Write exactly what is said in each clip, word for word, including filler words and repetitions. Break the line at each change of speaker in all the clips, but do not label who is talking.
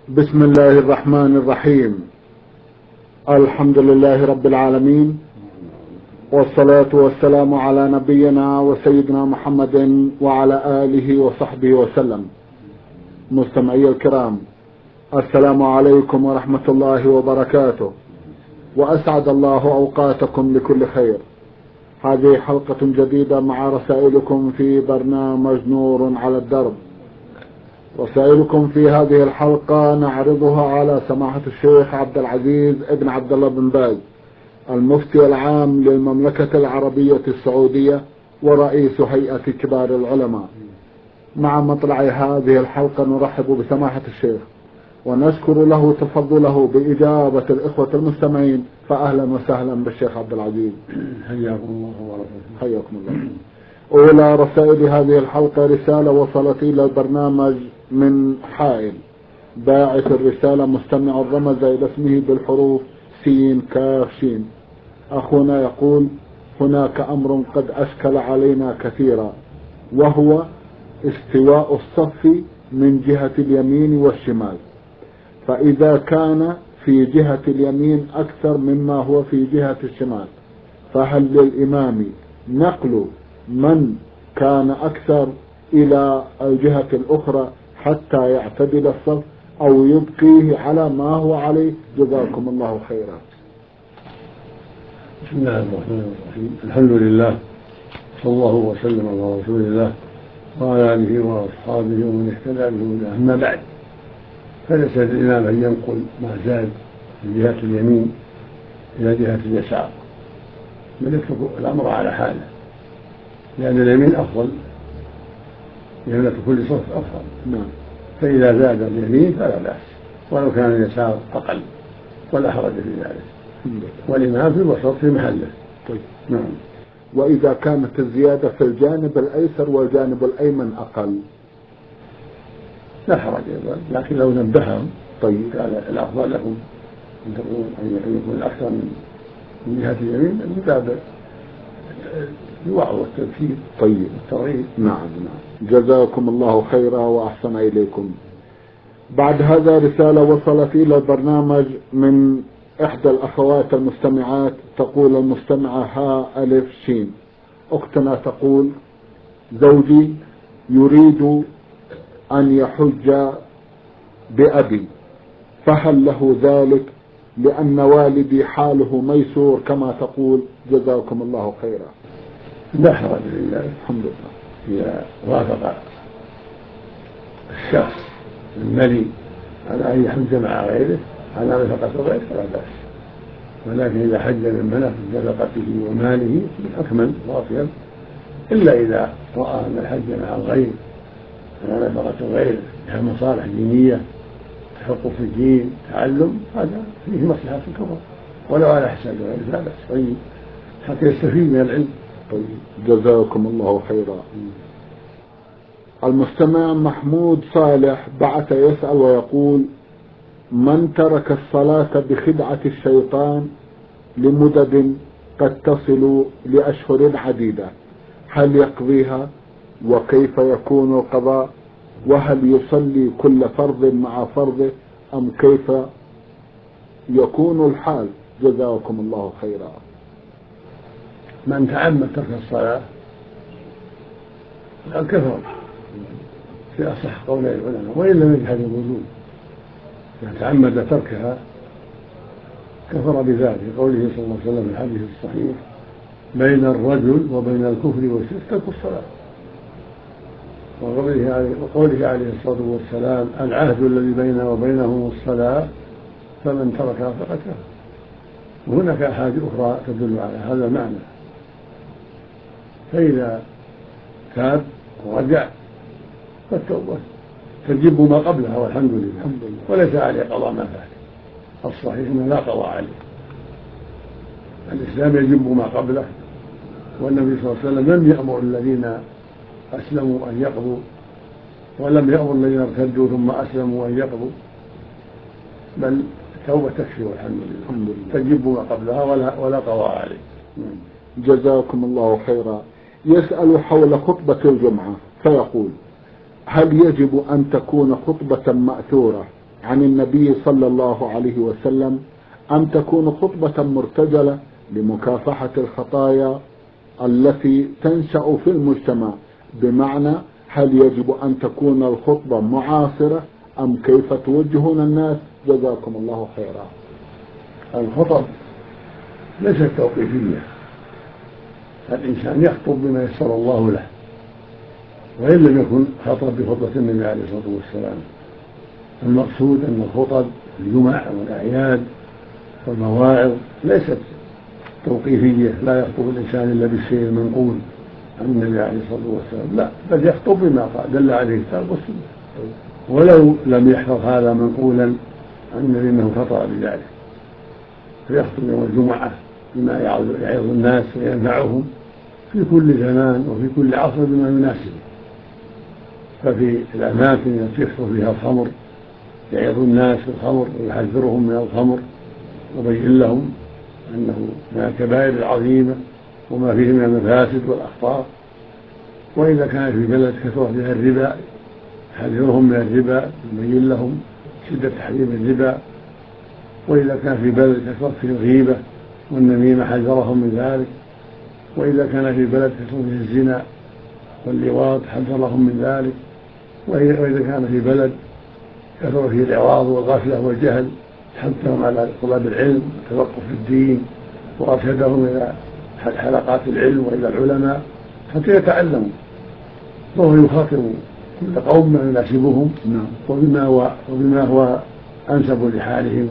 بسم الله الرحمن الرحيم. الحمد لله رب العالمين، والصلاة والسلام على نبينا وسيدنا محمد وعلى آله وصحبه وسلم. مستمعي الكرام، السلام عليكم ورحمة الله وبركاته، وأسعد الله أوقاتكم بكل خير. هذه حلقة جديدة مع رسائلكم في برنامج نور على الدرب. رسائلكم في هذه الحلقة نعرضها على سماحة الشيخ عبد العزيز ابن عبد الله بن باز، المفتي العام للمملكة العربية السعودية ورئيس هيئة كبار العلماء. مع مطلع هذه الحلقة نرحب بسماحة الشيخ ونشكر له تفضله بإجابة الإخوة المستمعين، فأهلا وسهلا بالشيخ عبد العزيز.
حياكم الله وبركاته.
حياكم الله. أولى رسائل هذه الحلقة رسالة وصلت إلى البرنامج من حائل. باعث الرسالة مستمع رمز إلى اسمه بالحروف سين كاف شين. أخونا يقول: هناك أمر قد أشكل علينا كثيرا، وهو استواء الصف من جهة اليمين والشمال، فإذا كان في جهة اليمين أكثر مما هو في جهة الشمال، فهل للإمام نقل من كان أكثر إلى الجهة الأخرى حتى يعتدل الصف، أو يبقيه على ما هو عليه؟ جزاكم الله خيرا.
بسم الله الرحمن الرحيم. الحمد لله، صلى الله وسلم على رسول الله وعلى آله وأصحابه ومن اهتدى بهداه. أما بعد، فليس للإمام أن ينقل ما زاد من جهة اليمين إلى جهة اليسار، بل يترك الأمر على حاله، لأن اليمين أفضل، يمنة كل صف أفضل.
نعم.
فإذا زاد اليمين فلا بأس، ولو كان اليسار أقل ولا حرج في ذلك، والإمام في الوسط في محله.
طيب.
نعم.
وإذا كانت الزيادة في الجانب الأيسر والجانب الأيمن أقل
لا حرج، لكن لو نبههم
طيب
كان الأفضل لهم أن تكون أن يكون الأكثر من جهة اليمين من باب الوعظ والتذكير.
طيب
والترغيب.
نعم نعم. جزاكم الله خيرا وأحسن إليكم. بعد هذا رسالة وصلت إلى البرنامج من إحدى الأخوات المستمعات. تقول المستمعة ها ألف شين: أختنا تقول: زوجي يريد أن يحج بأبي، فهل له ذلك؟ لأن والدي حاله ميسور كما تقول. جزاكم الله خيرا.
لا حرج في ذلك،
الحمد لله.
إذا وافق الشخص الملي على أن يحج مع غيره على نفقة الغير فلا بأس، ولكن إذا حج من منافق نفقته وماله أكمل واطيب، إلا إذا رأى أن الحج مع الغير على نفقة الغير لها مصالح دينية، تحقق في الدين، تعلم، هذا فيه مصلحة كبرى، ولو على حساب غيره لا بأس. طيب، حتى يستفيد من العلم.
طيب جزاكم الله خيرا. المستمع محمود صالح بعث يسأل ويقول: من ترك الصلاة بخدعة الشيطان لمدد قد تصل لأشهر عديدة، هل يقضيها؟ وكيف يكون القضاء؟ وهل يصلي كل فرض مع فرضه أم كيف يكون الحال؟ جزاكم الله خيرا.
من تعمد ترك الصلاة فقد كفر في أصح قولي العلماء، وإن لم يجحد الوجوب. إذا تعمد تركها كفر بذلك، قوله صلى الله عليه وسلم في الحديث الصحيح: بين الرجل وبين الكفر والشرك ترك الصلاة. وقوله عليه الصلاة والسلام: العهد الذي بيننا وبينهم الصلاة فمن تركها فقد كفر. وهناك أحاديث أخرى تدل على هذا المعنى. فإذا تاب ورجع فالتوبة تجب ما قبلها، والحمد لله، وليس عليه قضاء ما فات. الصحيح أنه لا قضاء عليه. الإسلام يجب ما قبله، والنبي صلى الله عليه وسلم لم يأمر الذين أسلموا أن يقضوا، ولم يأمر الذين ارتدوا ثم أسلموا أن يقضوا، بل التوبة تكفي والحمد لله، تجب ما قبلها ولا, ولا قضاء عليه.
جزاكم الله خيرا. يسأل حول خطبة الجمعة فيقول: هل يجب أن تكون خطبة مأثورة عن النبي صلى الله عليه وسلم أم تكون خطبة مرتجلة لمكافحة الخطايا التي تنشأ في المجتمع؟ بمعنى هل يجب أن تكون الخطبة معاصرة أم كيف توجهون الناس؟ جزاكم الله خيرا.
الخطب ليست توقيفية، الإنسان يخطب بما يسر الله له، وإن لم يكن خطب بخطبة النبي عليه الصلاة والسلام. المقصود أن الخطب الجمع والأعياد والمواعظ ليست توقيفية، لا يخطب الإنسان إلا بالشيء المنقول عن النبي عليه الصلاة والسلام، لا، بل يخطب بما دل عليه الكتاب والسنة، ولو لم يحفظ هذا منقولا عن النبي أنه خطأ بذلك، فيخطب يوم الجمعة بما يعظ الناس وينفعهم في كل زمان وفي كل عصر بما يناسبه. ففي الأماكن التي يكثر فيها الخمر يعظ الناس بالخمر ويحذرهم من الخمر ويبين لهم أنه من الكبائر العظيمة وما فيه من المفاسد والأخطار. وإذا كان في بلد كثر فيها الربا يحذرهم من الربا ويبين لهم شدة تحريم الربا. وإذا كان في بلد كثر فيه الغيبة والنميمة حذرهم من ذلك. وإذا كان في بلد كثر فيه الزنا واللواط حذرهم من ذلك. وإذا كان في بلد كثر فيه الإعراض والغفلة والجهل حثهم على طلب العلم والتفقه في الدين وأرشدهم إلى حلقات العلم وإلى العلماء حتى يتعلموا. فهو يخاطب كل قوم ما يناسبهم وبما هو, وبما هو أنسب لحالهم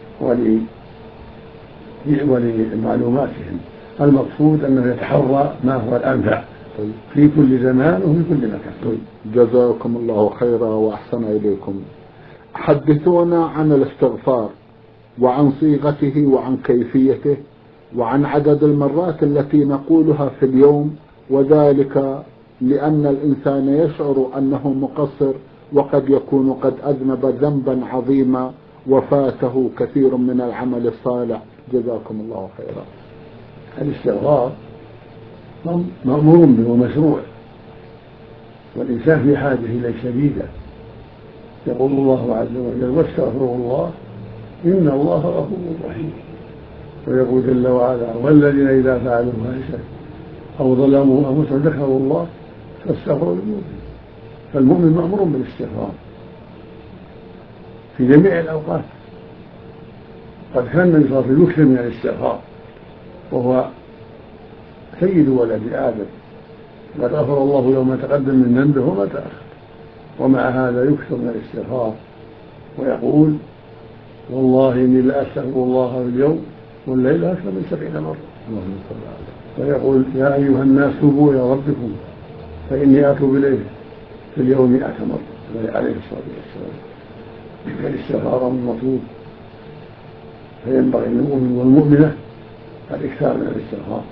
ولمعلوماتهم. المقصود أنه يتحرى ما هو الأنفع في كل زمان وفي كل مكان.
جزاكم الله خيرا وأحسن إليكم. حدثونا عن الاستغفار وعن صيغته وعن كيفيته وعن عدد المرات التي نقولها في اليوم، وذلك لأن الإنسان يشعر أنه مقصر وقد يكون قد أذنب ذنبا عظيما وفاته كثير من العمل الصالح. جزاكم الله خيرا.
الاستغفار مأمور به ومشروع، والإنسان في حاجة إليه شديدة. يقول الله عز وجل واستغفروا الله إن الله غفور رحيم. ويقول جل وعلا والذين إذا فعلوا فاحشة أو ظلموا أنفسهم ذكروا الله فاستغفروا لذنوبهم. فالمؤمن مأمور بالاستغفار في جميع الأوقات. قد كان النبي صلى الله عليه وسلم يكثر من الاستغفار وهو سيد ولد آدم، قد غفر الله له ما تقدم من ذنبه وما تأخر، ومع هذا يكثر من الاستغفار ويقول والله إني لأستغفر الله في اليوم والليل أكثر من سبعين مرة. ويقول يا أيها الناس توبوا إلى ربكم فإني أتوب إليه في اليوم مئة مرة عليه الصلاة والسلام. فالاستغفار مطلوب، فينبغي للمؤمن والمؤمنة الإكثار من الاستغفار.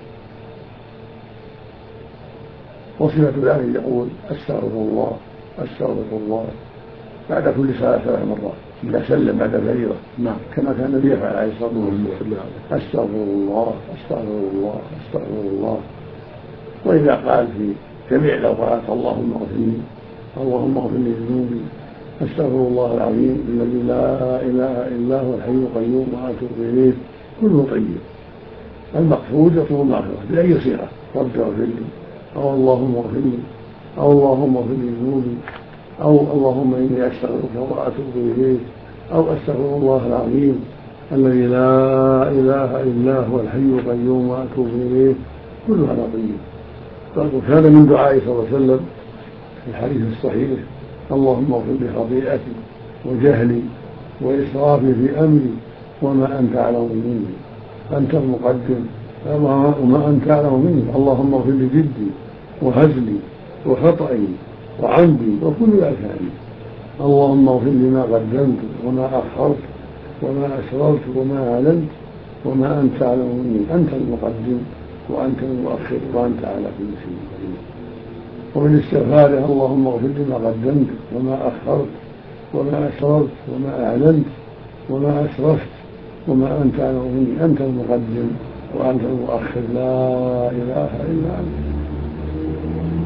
وصفة ذلك يقول أستغفر الله أستغفر الله بعد كل صلاة ثلاث مرات إذا سلم بعد الفريضة، كما كان النبي يفعل عليه الصلاة والسلام. أستغفر الله أستغفر الله أستغفر الله. وإذا قال في جميع الأوقات اللهم اغفر لي اللهم اغفر لي ذنوبي أستغفر الله العظيم الذي لا إله إلا هو الحي القيوم وأتوب إليه كله طيب. المقصود يطلب المغفرة بأي صيغة، رب اغفر لي أو اللهم اغفر لي أو اللهم اغفر لي ذنوبي أو اللهم إني أستغفرك وأتوب إليك أو أستغفر الله العظيم الذي لا إله إلا هو الحي القيوم وأتوب إليه كلها طيب. وكان من دعائه صلى الله عليه وسلم في الحديث الصحيح اللهم اغفر لي خطيئتي وجهلي وإسرافي في أمري وما أنت أعلم مني أنت المقدم وما أنت أعلم مني اللهم اغفر لي جدي وهزلي وخطئي وعمدي وكل أثامي اللهم اغفر لي ما قدمت وما أخرت وما أسررت وما أعلنت وما أنت أعلم مني أنت المقدم وأنت المؤخر وأنت على كل شيء قدير. ومن استغفاره اللهم اغفر لي ما قدمت وما أخرت وما أسررت وما أعلنت وما أسرفت وما أنت أعلم مني أنت المقدم وأنت المؤخر لا إله إلا أنت.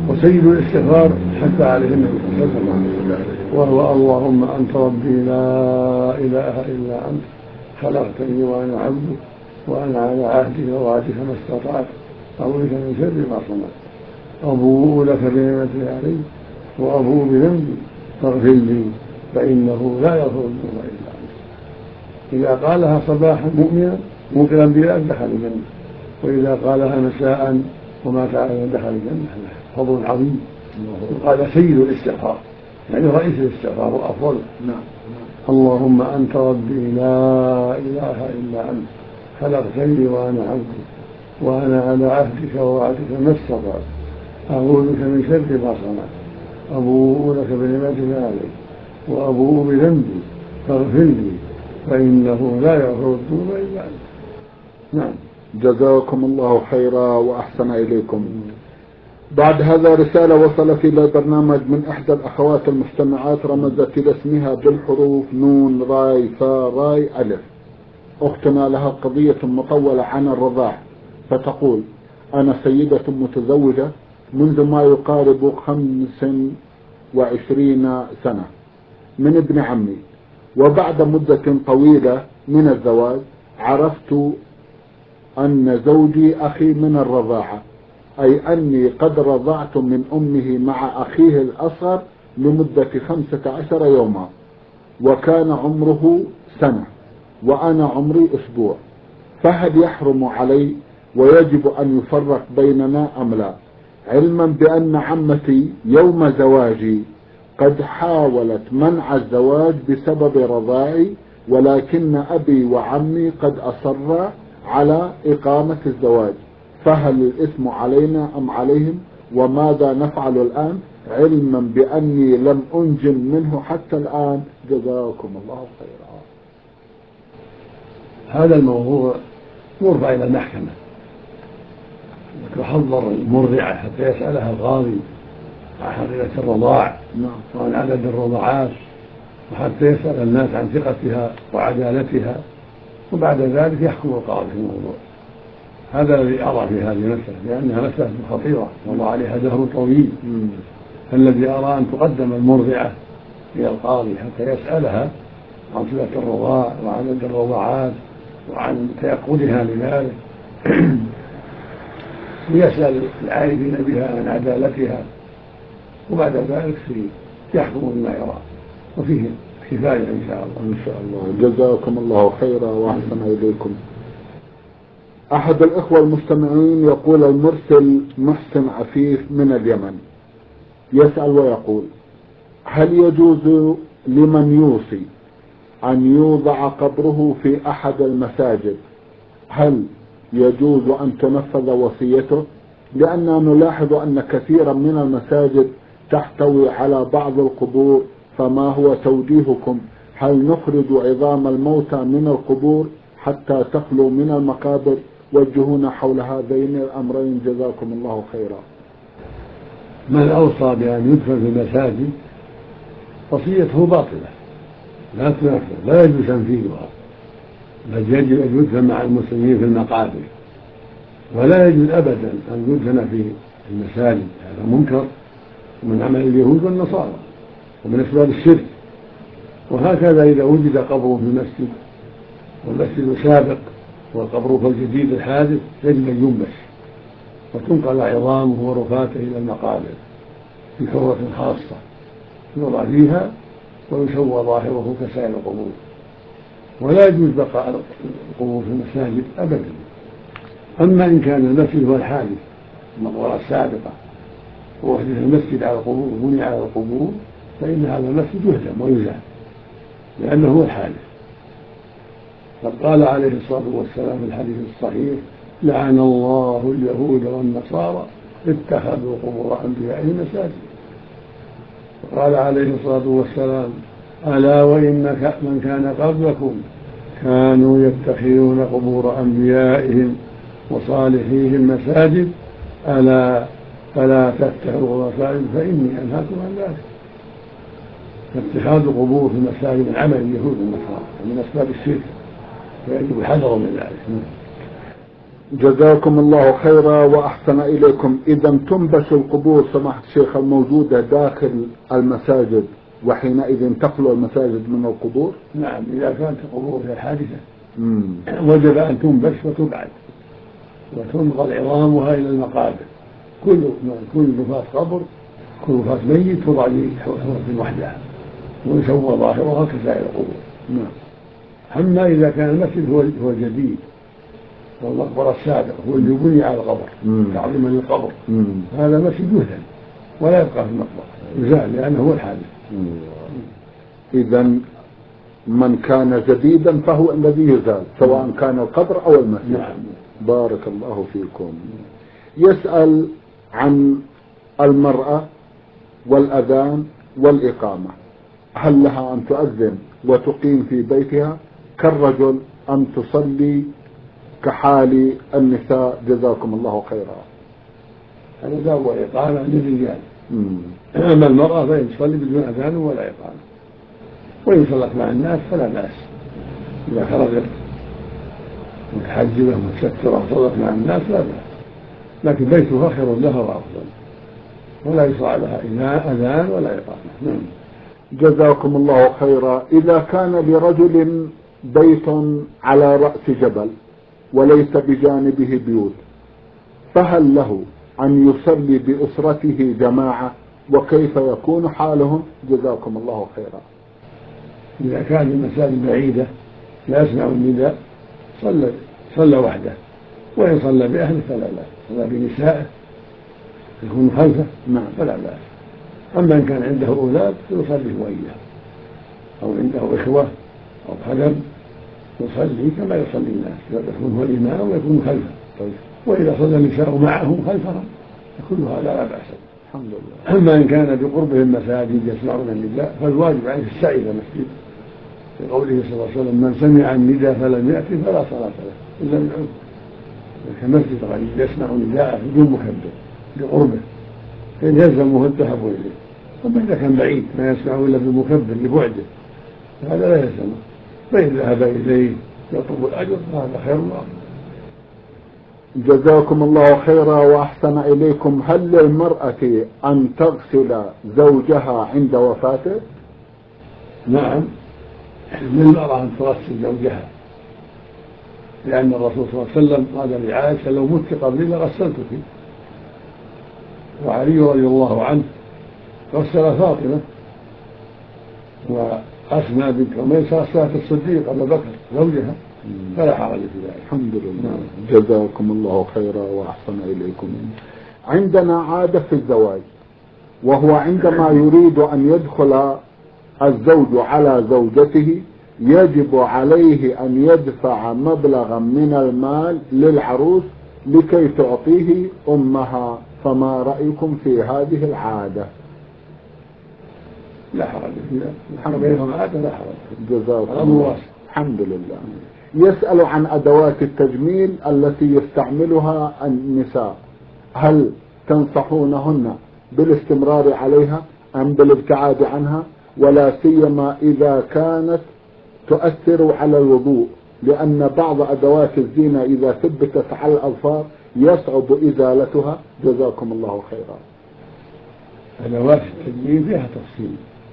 وسيد الاستغفار حتى عليه النبي صلى الله عليه وسلم، وهو اللهم أنت ربي لا إله إلا أنت خلقتني وأنا عبدك وأنا على عهدك ووعدك ما استطعت أعوذ بك من شر ما صنعت أبوء لك بنعمتك علي وأبوء بذنبي فاغفر لي فإنه لا يغفر الذنوب إلا أنت. إذا قالها صباحا مؤمنا موقنا بذلك دخل الجنة، وإذا قالها مساء ومات على دخل الجنة. فضل عظيم. وقال سيد الاستغفار يعني رئيس الاستغفار وأفضل. نعم. اللهم أنت ربي لا إله إلا أنت خلقتني وأنا عبدك وأنا على عهدك ووعدك ما استطعت أعوذ بك من شر ما صنعت أبوء لك بنعمتك علي وأبوء بذنبي فاغفر لي فإنه لا يغفر الذنوب إلا أنت. نعم.
جزاكم الله خيرا وأحسن إليكم. بعد هذا رسالة وصلت إلى البرنامج من إحدى الأخوات المستمعات رمزت إلى اسمها بالحروف نون راي فا راي ألف. أختنا لها قضية مطولة عن الرضاع، فتقول: أنا سيدة متزوجة منذ ما يقارب خمس وعشرين سنة من ابن عمي، وبعد مدة طويلة من الزواج عرفت أن زوجي أخي من الرضاعة، أي أني قد رضعت من أمه مع أخيه الأصغر لمدة خمسة عشر يوما، وكان عمره سنة وأنا عمري أسبوع، فهل يحرم علي ويجب أن يفرق بيننا أم لا؟ علما بأن عمتي يوم زواجي قد حاولت منع الزواج بسبب رضاعي، ولكن أبي وعمي قد أصرا على إقامة الزواج، فهل الإثم علينا أم عليهم؟ وماذا نفعل الآن علما بأني لم أنجم منه حتى الآن؟ جزاكم الله خيرا.
هذا الموضوع يرفع إلى المحكمة، يحضر المرضعة حتى يسألها القاضي عن حقيقة الرضاع وعن عدد الرضاعات، وحتى يسأل الناس عن ثقتها وعدالتها، وبعد ذلك يحكم القاضي في الموضوع. هذا الذي أرى في هذه المسألة، لأنها مسألة خطيرة وضع عليها دهر طويل. الذي أرى أن تقدم المرضعة إلى القاضي حتى يسألها عن صفة الرضاع وعن الرضاعات وعن تيقظها لذلك ويسأل العارفين بها عن عدالتها، وبعد ذلك يحكم بما يرى، وفيه كفاية إن شاء الله.
إن شاء الله. جزاكم الله خيرا وأحسن إليكم. أحد الإخوة المستمعين يقول: المرسل محسن عفيف من اليمن يسأل ويقول: هل يجوز لمن يوصي أن يوضع قبره في أحد المساجد؟ هل يجوز أن تنفذ وصيته؟ لأننا نلاحظ أن كثيرا من المساجد تحتوي على بعض القبور، فما هو توجيهكم؟ هل نخرج عظام الموتى من القبور حتى تخلو من المقابر؟ وجهونا حول هذين الأمرين جزاكم الله خيرا.
من أوصى بأن يدفن في المساجد وصيته باطلة لا تنفذ، لا يجوز تنفيذها، بل يجب أن يدفن مع المسلمين في المقابر، ولا يجوز أبدا أن يدفن في المساجد. هذا منكر ومن عمل اليهود والنصارى ومن أسباب الشرك. وهكذا إذا وجد قبر في المسجد والمسجد سابق والقبر الجديد الحادث يجب أن ينبش وتنقل عظامه ورفاته إلى المقابر في كرة خاصة يوضع فيها ويسوى ظاهره كسائر القبور، ولا يجوز بقاء القبور في المساجد أبدا. أما إن كان المسجد هو الحادث المقبرة السابقة ووحدة المسجد على القبور بني على القبور، فإن هذا المسجد يهدم ويزال لأنه هو الحادث. قد قال عليه الصلاة والسلام في الحديث الصحيح: لعن الله اليهود والنصارى اتخذوا قبور أنبيائهم مساجد. وقال عليه الصلاة والسلام: ألا وإن من كان قبلكم كانوا يتخذون قبور أنبيائهم وصالحيهم مساجد، ألا فلا تتخذوا مساجد فإني أنهاكم عن ذلك. فاتخاذ القبور في المساجد من عمل اليهود والنصارى ومن أسباب الشرك، فيجب الحذر من ذلك.
جزاكم الله خيرا وأحسن إليكم. إذا تنبش القبور سماحة الشيخ الموجودة داخل المساجد، وحينئذ تخلو المساجد من القبور؟
نعم، إذا كانت القبور هي حادثة وجب أن تنبش وتبعد وتنقل عظامها إلى المقابر. كل كل رفات قبر، كل رفات ميت توضع في حفرة وحدها ويسوى ظاهرها كسائر القبور.
نعم.
أما إذا كان المسجد هو هو الجديد والمقبرة السابقة هو اللي بني على القبر تعظيما للقبر، هذا مسجد يهدم ولا يبقى في المقبرة، يزال لأنه هو الحادث.
إذا من كان جديدا فهو الذي يزال سواء كان القبر أو المسجد.
نعم.
بارك الله فيكم. يسأل عن المرأة والأذان والإقامة، هل لها أن تؤذن وتقيم في بيتها كالرجل أم تصلي كحال النساء؟ جزاكم الله خيرا.
الأذان والإقامة للرجال، أما المرأة فإن تصلي بدون أذان ولا إقامة، وإن صلت مع الناس فلا بأس إذا خرجت متحجبة متسترة صلت مع الناس لا بأس، لكن بيتها خير لها وأفضل، ولا يشرع لها أذان ولا إقامة.
جزاكم الله خيرا. إذا كان لرجل بيت على رأس جبل وليس بجانبه بيوت، فهل له أن يصلي بأسرته جماعة؟ وكيف يكون حالهم؟ جزاكم الله خيرا.
إذا كان المساجد بعيدة لا يسمع النداء صلى صلى وحده، وإن صلى بأهله فلا بأس، صلى بنسائه يكون خلفه نعم فلا بأس. أما إن كان عنده أولاد فيصلي هو إياه، أو عنده إخوة أو خدم يصلي كما يصلي الناس، يكون هو الإمام ويكون خلفه. طيب. وإذا صلى النساء معه خلفهم كل هذا لا بأس.
الحمد لله.
أما إن كان بقربه المساجد يسمعون النداء فالواجب عليه السعي إلى المسجد، في قوله صلى الله عليه وسلم: من سمع النداء فلم يأتي فلا صلاة له إلا من عذر. كمسجد غريب يسمع نداء بدون مكبر بقربه فإن يلزمه الذهاب إليه. أما إذا كان بعيد ما يسمع إلا بالمكبر لبعده فهذا لا يلزمه، فإن ذهب إليه يطلب الأجر فهذا خير وأفضل.
جزاكم الله خيرا وأحسن إليكم. هل للمرأة أن تغسل زوجها عند وفاته؟
نعم، للمرأة أن تغسل زوجها، لأن الرسول صلى الله عليه وسلم قال لعائشة: لو مت قبلي لغسلتك. وعلي رضي الله عنه غسل فاطمة، وأسماء بنت عميس غسلت الصديق أبا بكر زوجها، فلا حرج في ذلك.
الحمد لله. جزاكم الله خيرا وأحسن إليكم. عندنا عادة في الزواج، وهو عندما يريد أن يدخل الزوج على زوجته يجب عليه أن يدفع مبلغا من المال للعروس لكي تعطيه أمها، فما رأيكم في هذه العادة؟
لا حرج في ذلك، بينهم عادة لا حرج.
جزاكم الله. الحمد لله. يسأل عن أدوات التجميل التي يستعملها النساء، هل تنصحونهن بالاستمرار عليها أم بالابتعاد عنها، ولا سيما إذا كانت تؤثر على الوضوء، لأن بعض أدوات الزينة إذا ثبتت على الأظفار يصعب إزالتها؟ جزاكم الله خيرا.
أدوات التجميل فيها تفصيل،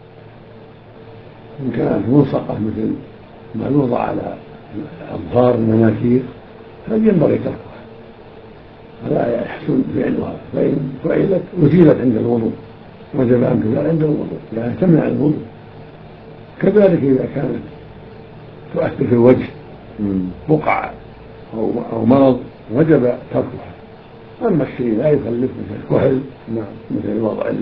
إن كانت ملصقة مثل ما يوضع على أظفار المناكير فينبغي تركها، فلا يحسن فعلها، فإن فعلت أزيلت عند الوضوء وجب أن تزال عند الوضوء لأنها تمنع الوضوء. كذلك إذا كانت تؤثر في الوجه بقعة أو مرض وجب تركها. أما الشيء لا يكلف مثل الكحل مثل وضع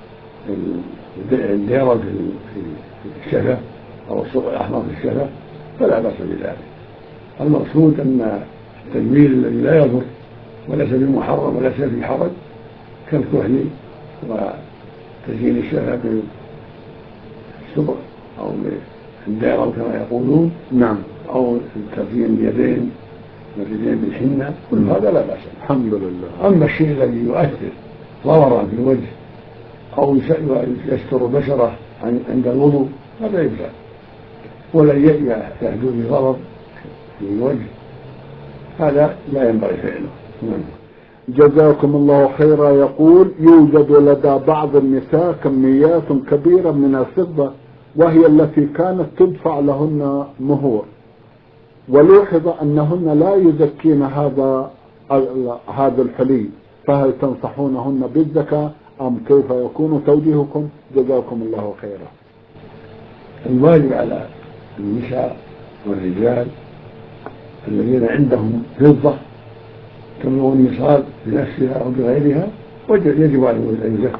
الديرة في الشفة أو الصبغ الأحمر في الشفة فلا بأس بذلك. المقصود أن التجميل الذي لا يضر وليس بمحرم وليس فيه حرج كالكحل وتزيين الشفة بالصبغ أو بالديرة كما يقولون نعم، أو تزيين اليدين واليدين بالحنة، كل هذا لا بأس.
الحمد لله.
أما الشيء الذي يؤثر ضررا في الوجه أو يستر البشرة عند الوضوء هذا يبقى، ولا يحدث به ضرر في الوجه هذا لا ينبغي فعله.
جزاكم الله خيرا. يقول: يوجد لدى بعض النساء كميات كبيرة من الفضة وهي التي كانت تدفع لهن مهور، ولوحظ أنهن لا يزكين هذا هذا الحلي، فهل تنصحونهن بالزكاة أم كيف يكون توجيهكم؟ جزاكم الله خيرا.
الواجب على النساء والرجال الذين عندهم فضة تبلغ النصاب بنفسها أو بغيرها يجب عليهم أن يزكوا.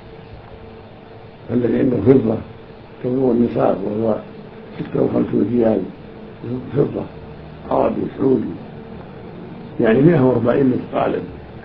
الذي عنده فضة تبلغ النصاب وهو ستة وخمسون ريال فضة عربي سعودي يعني مئة وأربعين مثقالا،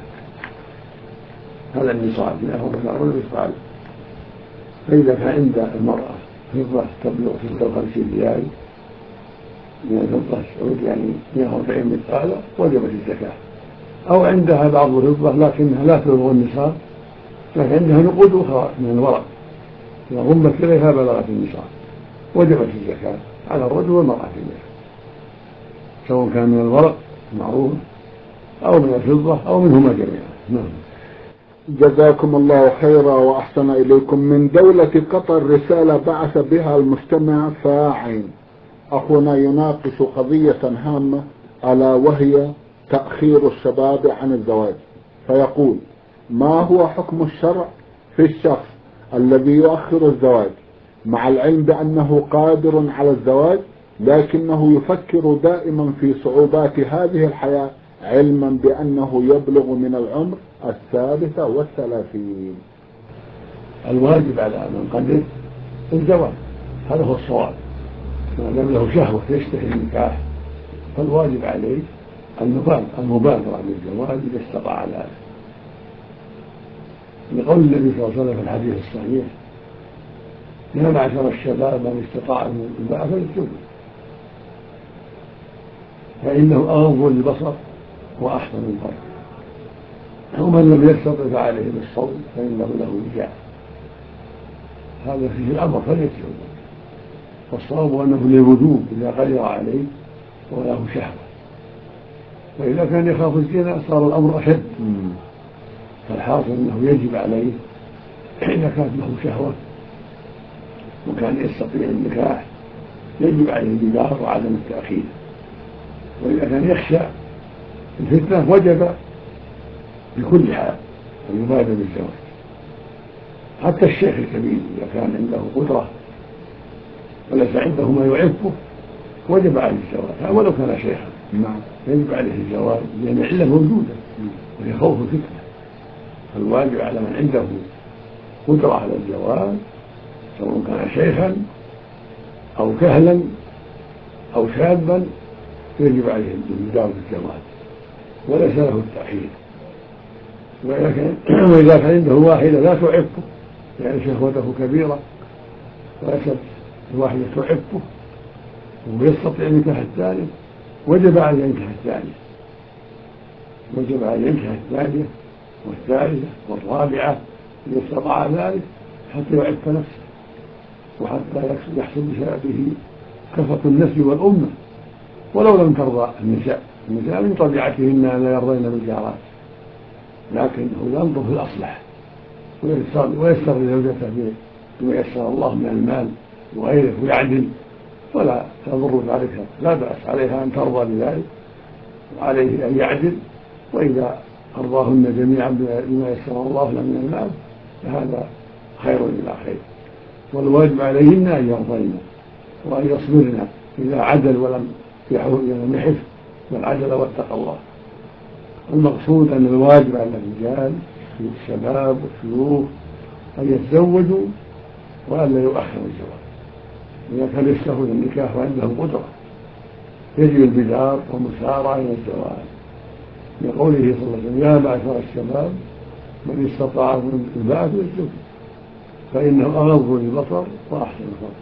هذا النصاب مئة وأربعين مثقالا. فإذا كان عند المرأة فضة تبلغ ستة وخمسين ريال من الفضة السعودي يعني مئة وأربعين مثقالا وجبت الزكاة. أو عندها بعض الفضة لكنها لا تبلغ النصاب لكن عندها نقود أخرى من الورق إذا ضمت إليها بلغت النصاب وجبت الزكاة على الرجل والمرأة جميعا، سواء كان من الورق معروف أو من الفضة أو منهما جميعا. نعم.
جزاكم الله خيرا وأحسن إليكم. من دولة قطر رسالة بعث بها المستمع فاعل. أخونا يناقش قضية هامة ألا وهي تأخير الشباب عن الزواج، فيقول: ما هو حكم الشرع في الشخص الذي يؤخر الزواج مع العلم بأنه قادر على الزواج لكنه يفكر دائما في صعوبات هذه الحياة علما بأنه يبلغ من العمر الثالثة والثلاثين؟
الواجب على من قدر الزواج، هذا هو الصواب. ما دام له شهوة يشتهي النكاح فالواجب عليه المبادرة بالزواج إذا استطاع ذلك، لقول النبي صلى الله عليه وسلم في الحديث الصحيح: يا معشر الشباب من استطاع منكم الباءة فليتزوج فإنه أغض للبصر وأحسن الفرج، ومن لم يستطع فعليه بالصوم فإنه له وجاء. هذا فيه الأمر فليتزوج، والصواب أنه للوجوب إذا قدر عليه وله شهوة، وإذا كان يخاف الزنا صار الأمر أشد. فالحاصل أنه يجب عليه إذا كانت له شهوة وكان يستطيع النكاح يجب عليه البدار وعدم التأخير، وإذا كان يخشى الفتنة وجب بكل حال أن يبادر بالزواج. حتى الشيخ الكبير إذا كان عنده قدرة وليس عنده ما يعفه وجب عليه الزواج ولو كان شيخا. يجب عليه الزواج لأن العلة موجودة وهي خوف الفتنة. فالواجب على من عنده قدرة على الزواج سواء كان شيخا أو كهلا أو شابا يجب عليه البدار بالزواج وليس له التأخير. وإذا كان عنده واحدة لا تعفه يعني شهوته كبيرة وليست الواحدة تعفه ويستطيع النكاح الثالث وجب عليه ينكح الثانية، وجب عليه ينكح الثانية والثالثة والرابعة إذا استطاع ذلك حتى يعف نفسه وحتى يحصل بسببه كثرة النسل والأمة. ولو لم ترضى النساء النساء من طبيعتهن لا يرضين بالجارات، لكنه ينظر في الأصلح ويسر لزوجته بما يسر الله من المال وغيره ويعدل ولا تضر ذلك، لا بأس عليها أن ترضى بذلك وعليه أن يعدل، وإذا أرضاهن جميعا بما يسر الله له من المال فهذا خير إلى خير. والواجب عليهن أن يرضين وأن يصبرن إذا عدل ولم يحف بل عدل واتقى الله. المقصود أن الواجب على الرجال في الشباب والشيوخ أن يتزوجوا وأن لا يؤخر الزواج. إذا كان يستهون النكاح وعنده قدرة يجب البدار والمسارعة إلى الزواج لقوله صلى الله عليه وسلم: يا معشر الشباب من استطاع منكم الباءة فليتزوج فإنه أغض للبصر وأحسن الفرج.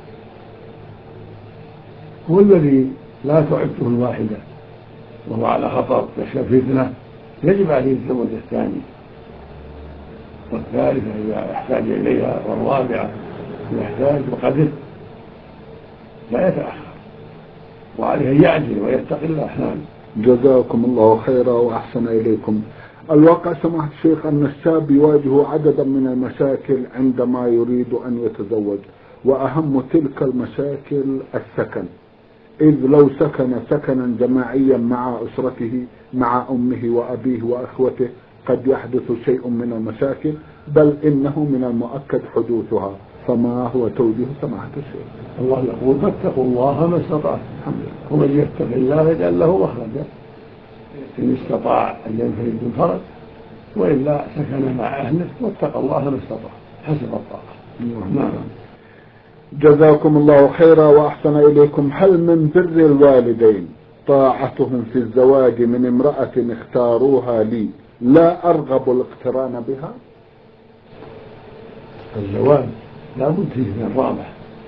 هو الذي لا تعفه الواحدة وهو على خطر يخشى فتنة يجب عليه الزوج الثاني والثالثة إذا احتاج إليها والرابعة إذا احتاج وقدر لا يتأخر، وعليه أن يعجل ويتقي الله.
جزاكم الله خيرا وأحسن إليكم. الواقع سماحة الشيخ أن الشاب يواجه عددا من المشاكل عندما يريد أن يتزوج، وأهم تلك المشاكل السكن، إذ لو سكن سكنا جماعيا مع أسرته مع أمه وأبيه وأخوته قد يحدث شيء من المشاكل، بل إنه من المؤكد حدوثها. فما هو توجيه سماحة الشيخ؟
الله يقول فاتقوا الله ما استطعتم، ومن يتق الله يجعل له مخرجا، إن استطاع أن ينفرد بالفرج وإلا سكن مع أهله واتقى الله ما استطاع حسب الطاقة. نعم.
جزاكم الله خيرا وأحسن إليكم. هل من بر الوالدين طاعتهم في الزواج من امرأة اختاروها لي لا أرغب الاقتران بها؟
الزواج لا بد فيه من الرغبة.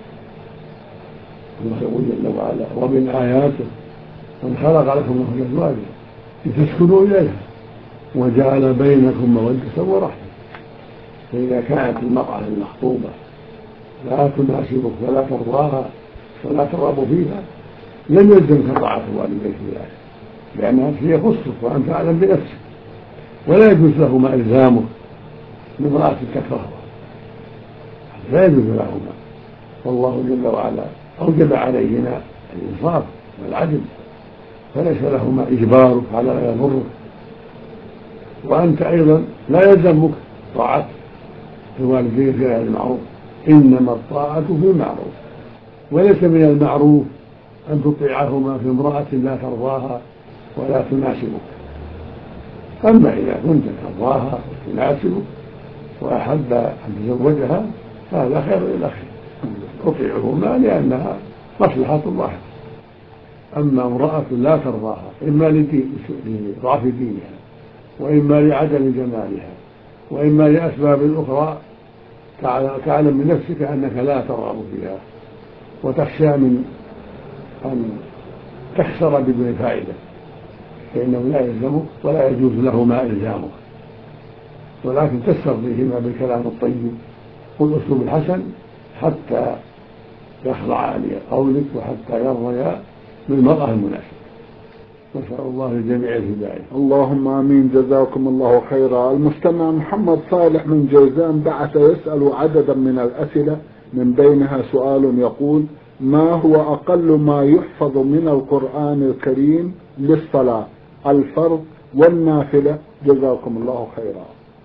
الله يقول جل وعلا ومن آياته أن خلق لكم من أزواجكم لتسكنوا إليها وجعل بينكم مودة ورحمة. فإذا كانت المرأة المخطوبة لا تناسبك ولا ترضاها ولا ترغب فيها لم يلزمك طاعة والديك في ذلك، لأنها هي خصك وأنت أعلم بنفسك، ولا يجوز لهما إلزامك بامرأة تكرهها، لا يجوز لهما. والله جل وعلا أوجب عليهما الإنصاف والعدل، فليس لهما إجبارك على ما يضرك، وأنت أيضا لا يلزمك طاعة الوالدين في غير المعروف، إنما الطاعة في المعروف، وليس من المعروف أن تطيعهما في امرأة لا ترضاها ولا تناسبك. أما إذا كنت ترضاها وتناسبك وأحب أن تزوجها فهذا خير إلى خير، تطيعهما لأنها مصلحة الله. أما امرأة لا ترضاها إما لضعف دينها وإما لعدم جمالها وإما لأسباب أخرى تعلم من نفسك أنك لا ترغب فيها وتخشى من أن تخسر بدون فائدة، فإنه لا يلزمك ولا يجوز لهما إلزامك، ولكن تسترضيهما بالكلام الطيب والأسلوب الحسن حتى يخضعا لقولك وحتى يرضيا بالمرأة المناسبة. نسأل الله للجميع الهداية.
اللهم آمين. جزاكم الله خيرا. المستمع محمد صالح من جيزان بعث يسأل عددا من الأسئلة، من بينها سؤال يقول: ما هو أقل ما يحفظ من القرآن الكريم للصلاة، الفرض والنافلة؟ جزاكم الله خيرا.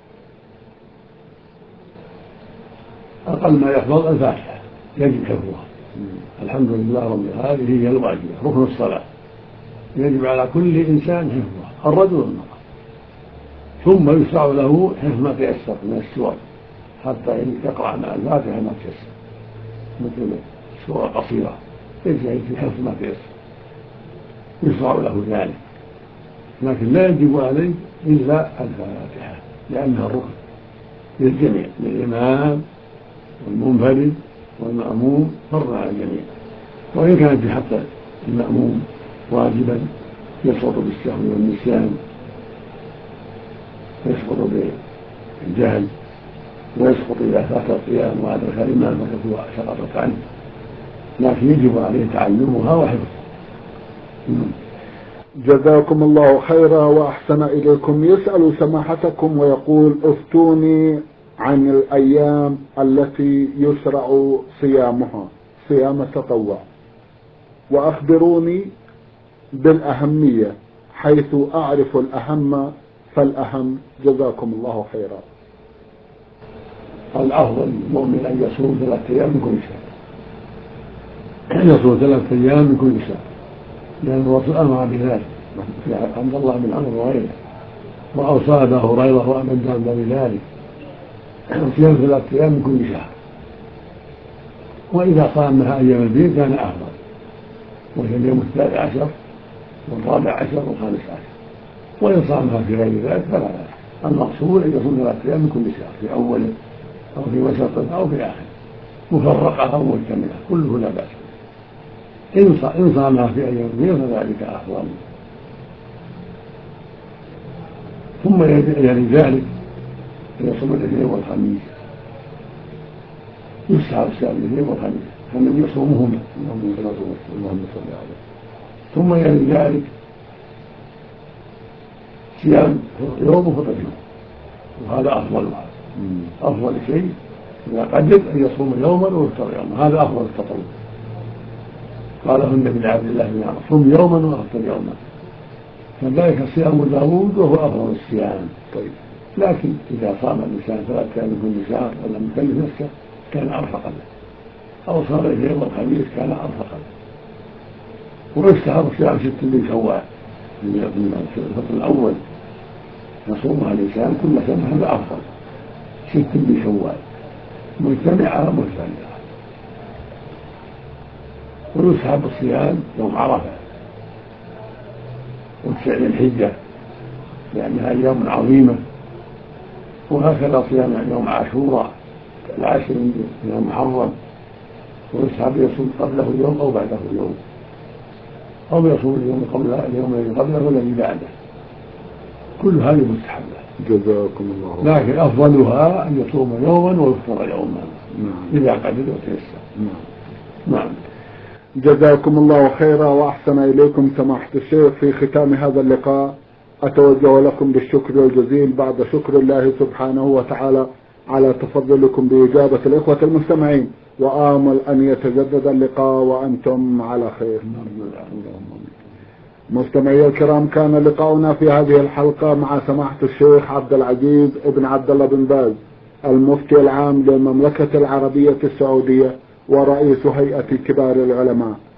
أقل ما يحفظ الفاتحة، يجب حفظها. الحمد لله رب العالمين، هذه هي الواجبة، ركن الصلاة، يجب على كل إنسان حفظها، الرجل والمرأة. ثم يشرع له حفظ ما تيسر من السور، حتى يقرأ مع الفاتحة ما تيسر، مثل سورة قصيرة يجتهد في حفظ ما تيسر، يشرع له ذلك، لكن لا يجب عليه إلا الفاتحة لأنها الركن للجميع، للإمام والمنفرد والمأموم، فرض على الجميع. وإن كانت في حق المأموم واجبا يسقط بالسهو والنسيان، يسقط بالجهل، ويسقط إذا فات القيام وأدرك الإمام فكتب سقطت عنه، لكن يجب عليه تعلمها وحفظها.
جزاكم الله خيرا وأحسن إليكم. يسأل سماحتكم ويقول: افتوني عن الأيام التي يشرع صيامها صيام التطوع، وأخبروني بالأهمية حيث أعرف الأهم فالأهم. جزاكم الله خيرا.
الأفضل للمؤمن أن يصوم ثلاثة أيام من كل شهر، يصوم ثلاثة أيام من كل شهر، لأن الرسول أمر بذلك عند الله من أمر وغيره، وأوصى أبا هريرة وأبا الدرداء بذلك، صيام ثلاثة أيام من كل شهر، وإذا صامها أيام البيض كان أفضل، وهي اليوم الثالث عشر والرابع عشر والخامس عشر، وإن صامها في غير ذلك فلا بأس. المقصود أن يصوم ثلاثة أيام من كل شهر، في أوله أو في وسطه أو في آخره، مفرقة أو مجتمعة، كله لا بأس. إن صامها في أيام البيض فذلك أفضل. ثم يلي ذلك يصوم الاثنين والخميس، يسعى الصيام الاثنين والخميس فمن يصومهما اللهم صل عليه. ثم يلي ذلك صيام يوم وفطر يوم، وهذا أفضل أفضل شيء إذا قدر أن يصوم يوما ويفطر يوما، هذا أفضل التطوع. قاله النبي لعبد الله بن عمر صم يوما وافطر يوما، فذلك صيام داوود وهو أفضل الصيام.
طيب.
لكن إذا صام الإنسان ثلاث أيام من كل شهر ولم يكلف نفسه كان أرفق له، أو صام الاثنين والخميس كان أرفق له. ويستحب صيام ست من شوال من الفطر الأول يصومها الإنسان كل سنة، هذا أفضل. ست من شوال مجتمعة مختلفة. ويستحب الصيام يوم عرفة وتسع الحجة لأنها أيام عظيمة، وهكذا صيام يوم عاشوراء العاشر من المحرم، ويستحب يصوم قبله يوم أو بعده يوم، أو يصوم اليوم قبله اليوم الذي قبله والذي بعده، كل هذه مستحبة.
جزاكم الله.
لكن أفضلها أن يصوم يوما ويفطر يوما.
نعم.
إذا قدر وتيسر.
نعم.
نعم.
جزاكم الله خيرا وأحسن إليكم سماحة الشيخ. في ختام هذا اللقاء أتوجه لكم بالشكر الجزيل بعد شكر الله سبحانه وتعالى على تفضلكم بإجابة الإخوة المستمعين، وآمل أن يتجدد اللقاء وأنتم على خير. مستمعي الكرام، كان لقاؤنا في هذه الحلقة مع سماحة الشيخ عبد العزيز ابن عبد الله بن باز، المفتي العام للمملكة العربية السعودية ورئيس هيئة كبار العلماء.